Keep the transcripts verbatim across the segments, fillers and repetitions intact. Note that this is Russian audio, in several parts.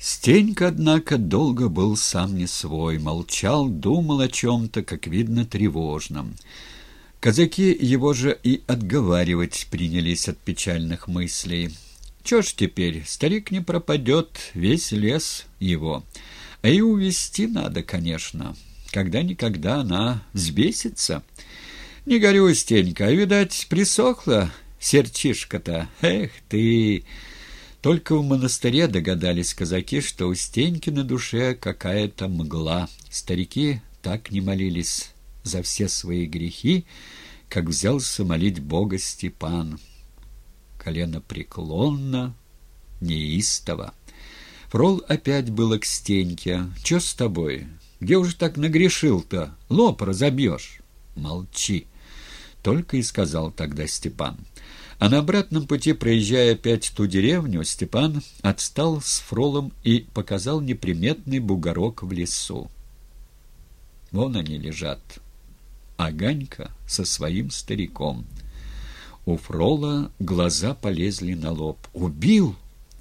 Стенька, однако, долго был сам не свой, молчал, думал о чем-то, как видно, тревожном. Казаки его же и отговаривать принялись от печальных мыслей. Чё ж теперь, старик не пропадет, весь лес его. А и увести надо, конечно. Когда-никогда она взбесится. Не горюй, Стенька, а, видать, присохла сердчишка-то. Эх ты! Только в монастыре догадались казаки, что у Стеньки на душе какая-то мгла. Старики так не молились за все свои грехи, как взялся молить Бога Степан. Коленопреклонно, неистово. Фрол опять было к Стеньке. «Чё с тобой? Где уже так нагрешил-то? Лоб разобьешь!» «Молчи!» — только и сказал тогда Степан. А на обратном пути, проезжая опять ту деревню, Степан отстал с Фролом и показал неприметный бугорок в лесу. Вон они лежат. Аганька со своим стариком. У Фрола глаза полезли на лоб. «Убил!»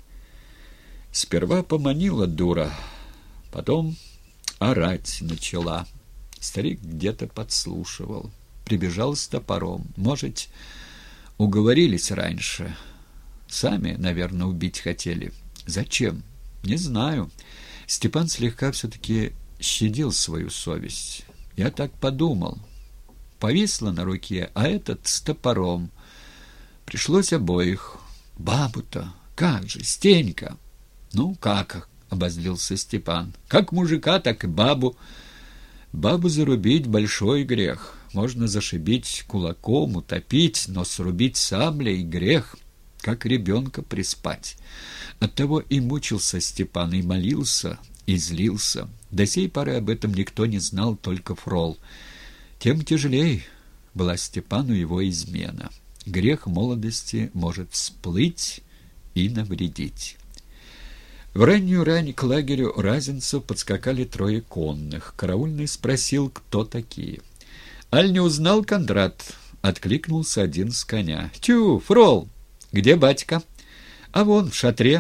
Сперва поманила дура, потом орать начала. Старик где-то подслушивал. Прибежал с топором. Может, уговорились раньше. Сами, наверное, убить хотели. Зачем? Не знаю. Степан слегка все-таки щадил свою совесть. Я так подумал. Повисла на руке, а этот с топором. Пришлось обоих. Бабу-то, как же, Стенька! Ну, как, обозлился Степан. Как мужика, так и бабу. Бабу зарубить — большой грех. Можно зашибить кулаком, утопить, но срубить саблей — грех, как ребенка приспать. Оттого и мучился Степан, и молился, и злился. До сей поры об этом никто не знал, только Фрол. Тем тяжелей была Степану его измена. Грех молодости может всплыть и навредить. В раннюю рань к лагерю разинцев подскакали трое конных. Караульный спросил, кто такие. «Аль не узнал, Кондрат?» — откликнулся один с коня. «Тю, Фрол! Где батька?» «А вон, в шатре».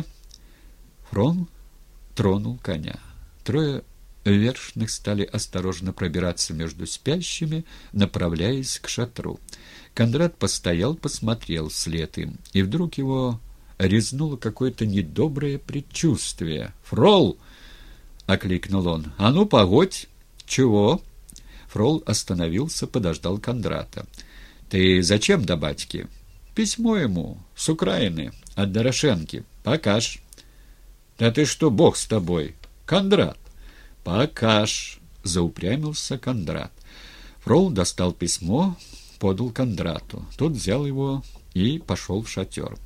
Фрол тронул коня. Трое вершных стали осторожно пробираться между спящими, направляясь к шатру. Кондрат постоял, посмотрел вслед им, и вдруг его резнуло какое-то недоброе предчувствие. «Фрол!» — окликнул он. «А ну, погодь!» «Чего?» Фрол остановился, подождал Кондрата. «Ты зачем до батьки?» «Письмо ему, с Украины, от Дорошенки. Покаж». «Да ты что, бог с тобой, Кондрат?» «Покаж», — заупрямился Кондрат. Фрол достал письмо, подал Кондрату. Тот взял его и пошел в шатер.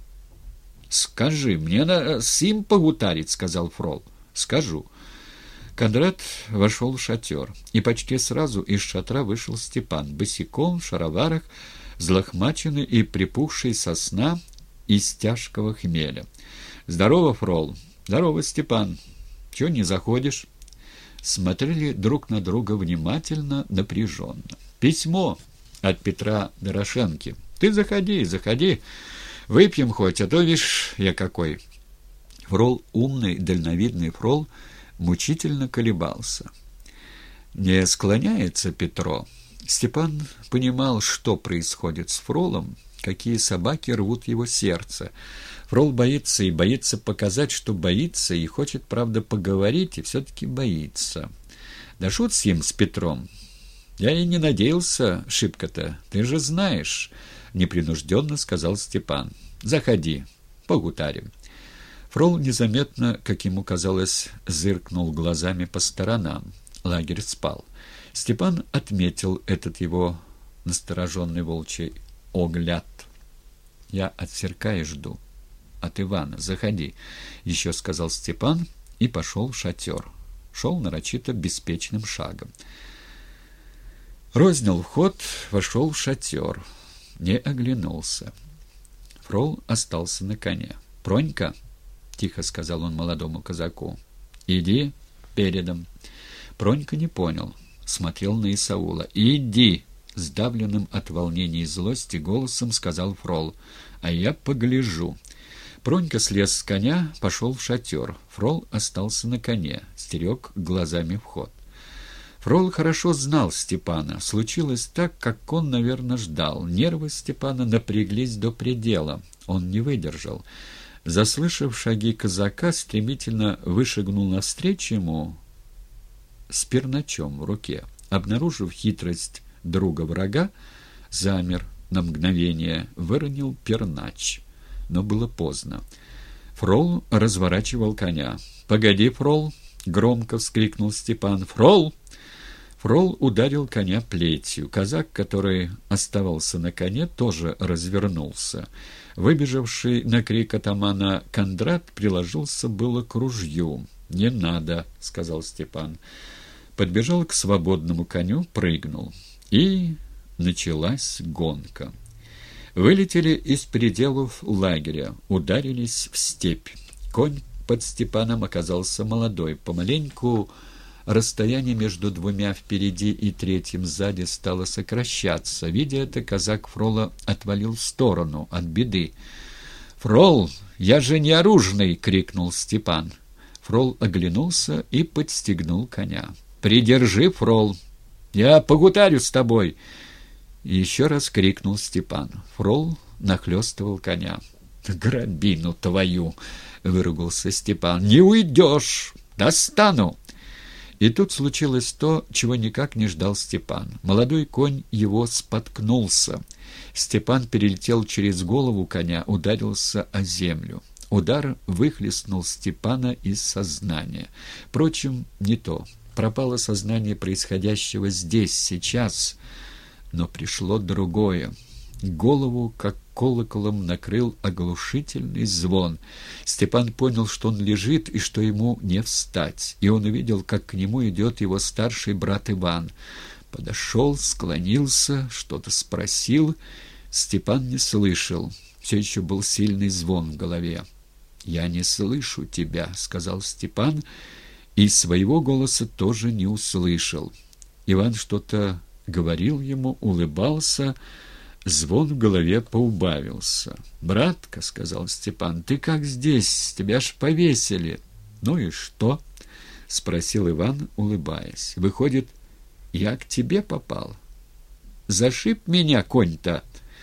«Скажи, мне надо с им погутарить», — сказал Фрол. «Скажу». Кондрат вошел в шатер, и почти сразу из шатра вышел Степан, босиком, в шароварах, взлохмаченный и припухший со сна из тяжкого хмеля. «Здорово, Фрол!» «Здорово, Степан! Чего не заходишь?» Смотрели друг на друга внимательно, напряженно. «Письмо от Петра Дорошенки. Ты заходи, заходи. Выпьем хоть, а то, видишь, я какой». Фрол, умный, дальновидный Фрол, мучительно колебался. Не склоняется Петро. Степан понимал, что происходит с Фролом, какие собаки рвут его сердце. Фрол боится и боится показать, что боится, и хочет, правда, поговорить, и все-таки боится. Да шут с ним, с Петром. Я и не надеялся шибко-то, ты же знаешь, — непринужденно сказал Степан. Заходи, погутарим. Фрол незаметно, как ему казалось, зыркнул глазами по сторонам. Лагерь спал. Степан отметил этот его настороженный волчий огляд. «Я от Серка и жду. От Ивана. Заходи», — еще сказал Степан и пошел в шатер. Шел нарочито беспечным шагом. Рознял вход, вошел в шатер. Не оглянулся. Фрол остался на коне. «Пронька», — тихо сказал он молодому казаку, — «иди передом». Пронька не понял, смотрел на Исаула. «Иди!» — сдавленным от волнения и злости голосом сказал Фрол. «А я погляжу». Пронька слез с коня, пошел в шатер. Фрол остался на коне, стерег глазами вход. Фрол хорошо знал Степана. Случилось так, как он, наверное, ждал. Нервы Степана напряглись до предела. Он не выдержал. Заслышав шаги казака, стремительно вышагнул навстречу ему с перначом в руке. Обнаружив хитрость друга-врага, замер на мгновение, выронил пернач. Но было поздно. Фрол разворачивал коня. «Погоди, Фрол!» — громко вскрикнул Степан. «Фрол!» Фрол ударил коня плетью. Казак, который оставался на коне, тоже развернулся. Выбежавший на крик атамана Кондрат приложился было к ружью. «Не надо», — сказал Степан. Подбежал к свободному коню, прыгнул. И началась гонка. Вылетели из пределов лагеря, ударились в степь. Конь под Степаном оказался молодой. Помаленьку расстояние между двумя впереди и третьим сзади стало сокращаться. Видя это, казак Фрола отвалил в сторону от беды. «Фрол, я же не оружный!» — крикнул Степан. Фрол оглянулся и подстегнул коня. «Придержи, Фрол! Я погутарю с тобой!» Еще раз крикнул Степан. Фрол нахлестывал коня. «Грабину твою!» — выругался Степан. «Не уйдешь! Достану!» И тут случилось то, чего никак не ждал Степан. Молодой конь его споткнулся. Степан перелетел через голову коня, ударился о землю. Удар выхлестнул Степана из сознания. Впрочем, не то. Пропало сознание происходящего здесь, сейчас. Но пришло другое. Голову, как колоколом, накрыл оглушительный звон. Степан понял, что он лежит и что ему не встать. И он увидел, как к нему идет его старший брат Иван. Подошел, склонился, что-то спросил. Степан не слышал. Все еще был сильный звон в голове. «Я не слышу тебя», — сказал Степан, и своего голоса тоже не услышал. Иван что-то говорил ему, улыбался. Звон в голове поубавился. «Братка», — сказал Степан, — «ты как здесь? Тебя ж повесили». «Ну и что?» — спросил Иван, улыбаясь. «Выходит, я к тебе попал? Зашиб меня конь-то?»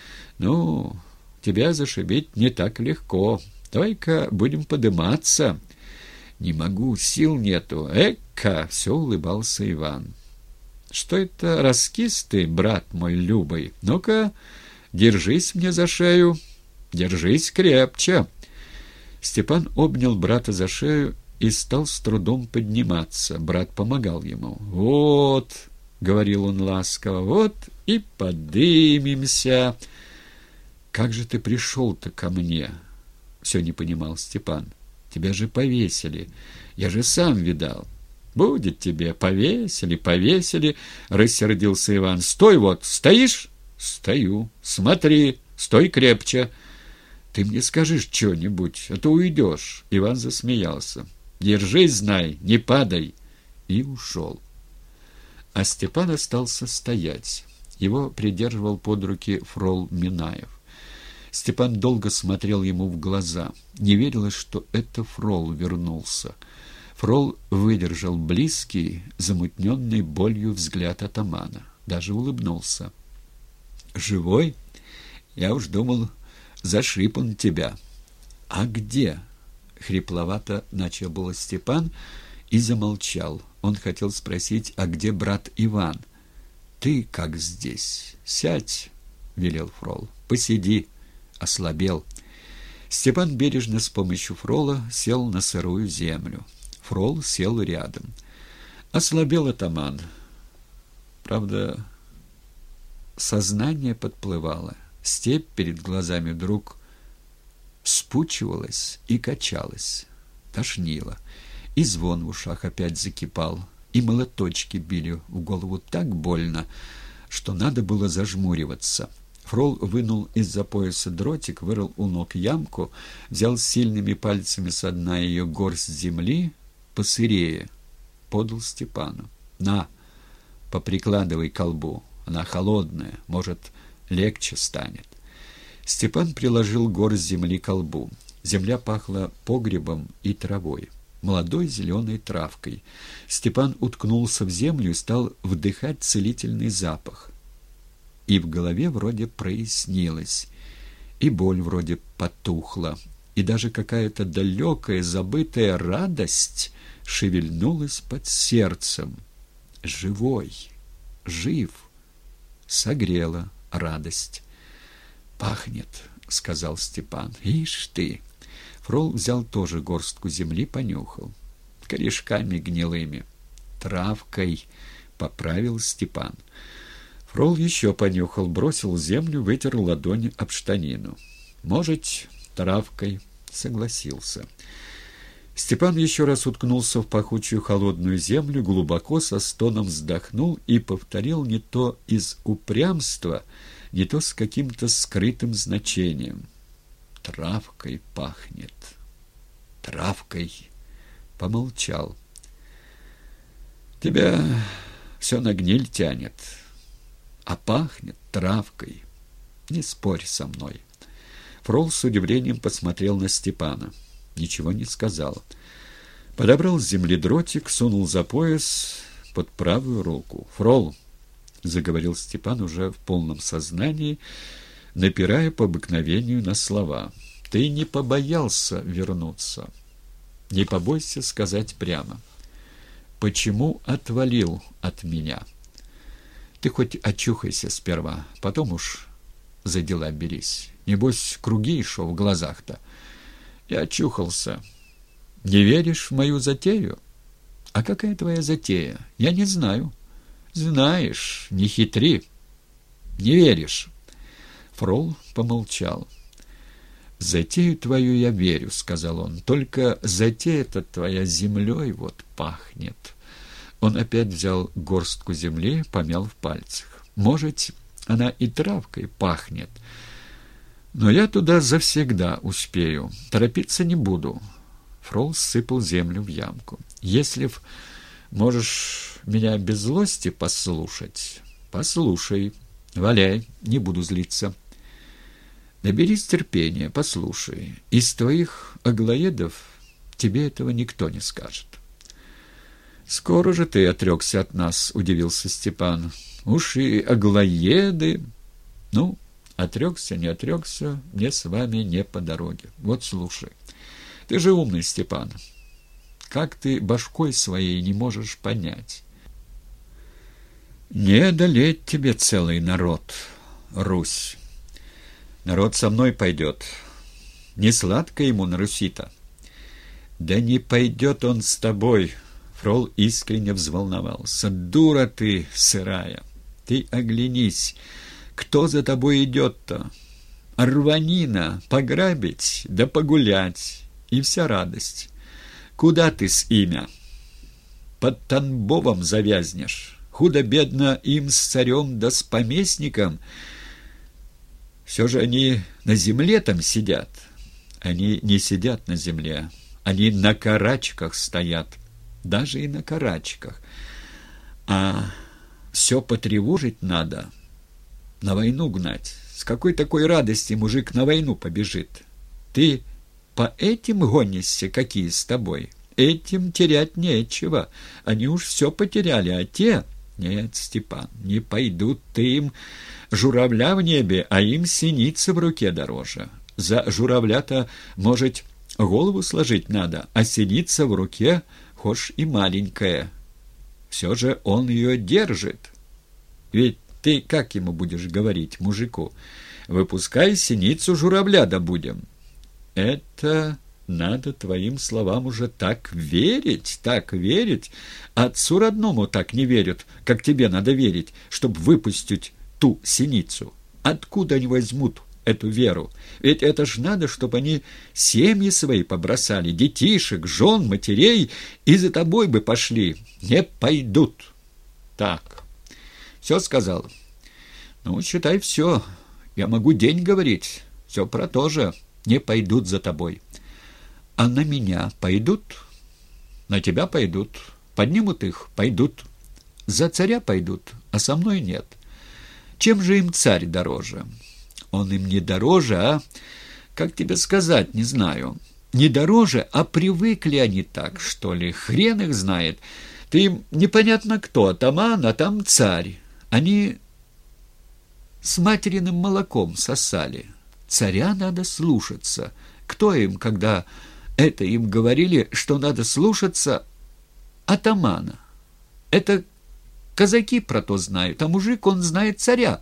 «Ну, тебя зашибить не так легко. Только будем подыматься». «Не могу, сил нету. Эка!» — все улыбался Иван. «Что это раскис ты, брат мой любый? Ну-ка, держись мне за шею, держись крепче». Степан обнял брата за шею и стал с трудом подниматься. Брат помогал ему. «Вот», — говорил он ласково, — «вот и подымемся». «Как же ты пришел-то ко мне?» — все не понимал Степан. «Тебя же повесили. Я же сам видал». «Будет тебе, повесили, повесили», — рассердился Иван. «Стой вот, стоишь?» «Стою. Смотри, стой крепче». «Ты мне скажешь что-нибудь, а то уйдешь». Иван засмеялся. «Держись, знай, не падай». И ушел. А Степан остался стоять. Его придерживал под руки фрол Минаев. Степан долго смотрел ему в глаза. Не верилось, что это фрол вернулся. Фрол выдержал близкий, замутненный болью взгляд атамана. Даже улыбнулся. «Живой? Я уж думал, зашиб он тебя». «А где?» — хрипловато начал было Степан и замолчал. Он хотел спросить, а где брат Иван? «Ты как здесь? Сядь», — велел Фрол. «Посиди». Ослабел. Степан бережно с помощью фрола сел на сырую землю. Фрол сел рядом. Ослабел атаман. Правда, сознание подплывало. Степь перед глазами вдруг вспучивалась и качалась. Тошнило. И звон в ушах опять закипал. И молоточки били в голову так больно, что надо было зажмуриваться. Фрол вынул из-за пояса дротик, вырыл у ног ямку, взял сильными пальцами со дна ее горсть земли, посырее, подал Степану. «На, поприкладывай ко лбу, она холодная, может, легче станет». Степан приложил горсть земли ко лбу. Земля пахла погребом и травой, молодой зеленой травкой. Степан уткнулся в землю и стал вдыхать целительный запах. И в голове вроде прояснилось, и боль вроде потухла, и даже какая-то далекая, забытая радость шевельнулась под сердцем. Живой, жив, согрела радость. «Пахнет», — сказал Степан. «Ишь ты!» Фрол взял тоже горстку земли, понюхал. «Корешками гнилыми». «Травкой», — поправил Степан. Фрол еще понюхал, бросил землю, вытер ладони об штанину. «Может, травкой», — согласился. Степан еще раз уткнулся в пахучую холодную землю, глубоко со стоном вздохнул и повторил не то из упрямства, не то с каким-то скрытым значением. «Травкой пахнет. Травкой». Помолчал. «Тебя все на гниль тянет, а пахнет травкой. Не спорь со мной». Фрол с удивлением посмотрел на Степана. Ничего не сказал. Подобрал с земли дротик, сунул за пояс под правую руку. «Фрол», — заговорил Степан уже в полном сознании, напирая по обыкновению на слова, — «ты не побоялся вернуться. Не побойся сказать прямо. Почему отвалил от меня? Ты хоть очухайся сперва, потом уж за дела берись. Небось, круги шел в глазах-то». Я очухался. «Не веришь в мою затею?» «А какая твоя затея? Я не знаю». «Знаешь, не хитри. Не веришь». Фрол помолчал. «Затею твою я верю», — сказал он. «Только затея-то твоя землей вот пахнет». Он опять взял горстку земли, помял в пальцах. «Может, она и травкой пахнет. Но я туда завсегда успею. Торопиться не буду». Фрол сыпал землю в ямку. «Если б можешь меня без злости послушать, послушай. Валяй, не буду злиться. Наберись терпения, послушай. Из твоих аглоедов тебе этого никто не скажет». «Скоро же ты отрекся от нас», — удивился Степан. «Уж и аглоеды. Ну, отрекся, не отрекся, мне с вами не по дороге. Вот слушай. Ты же умный, Степан. Как ты башкой своей не можешь понять? Не одолеть тебе целый народ, Русь. Народ со мной пойдет. Не сладко ему на Руси-то». «Да не пойдет он с тобой», — Фрол искренне взволновался. «Дура ты сырая. Ты оглянись. Кто за тобой идет-то? Рванина, пограбить, да погулять, и вся радость. Куда ты с имя? Под Тамбовом завязнешь. Худо-бедно им с царем да с поместником. Все же они на земле там сидят». «Они не сидят на земле, они на карачках стоят, даже и на карачках. А все потревожить надо, на войну гнать. С какой такой радости мужик на войну побежит? Ты по этим гонишься, какие с тобой? Этим терять нечего. Они уж все потеряли, а те... Нет, Степан, не пойдут. Ты им журавля в небе, а им синица в руке дороже. За журавля-то, может, голову сложить надо, а синица в руке, хошь и маленькая. Все же он ее держит. Ведь ты как ему будешь говорить, мужику? Выпускай синицу, журавля добудем. Это надо твоим словам уже так верить, так верить. Отцу родному так не верят, как тебе надо верить, чтобы выпустить ту синицу. Откуда они возьмут эту веру? Ведь это ж надо, чтобы они семьи свои побросали, детишек, жен, матерей, и за тобой бы пошли. Не пойдут. Так, все сказал? Ну, считай, все. Я могу день говорить. Все про то же. Не пойдут за тобой. А на меня пойдут? На тебя пойдут. Поднимут их? Пойдут. За царя пойдут, а со мной нет. Чем же им царь дороже? Он им не дороже, а Как тебе сказать, не знаю. Не дороже, а привыкли они так, что ли. Хрен их знает. Ты им непонятно кто, атаман, а там царь. Они с материным молоком сосали. Царя надо слушаться. Кто им, когда это им говорили, что надо слушаться атамана? Это казаки про то знают, а мужик, он знает царя.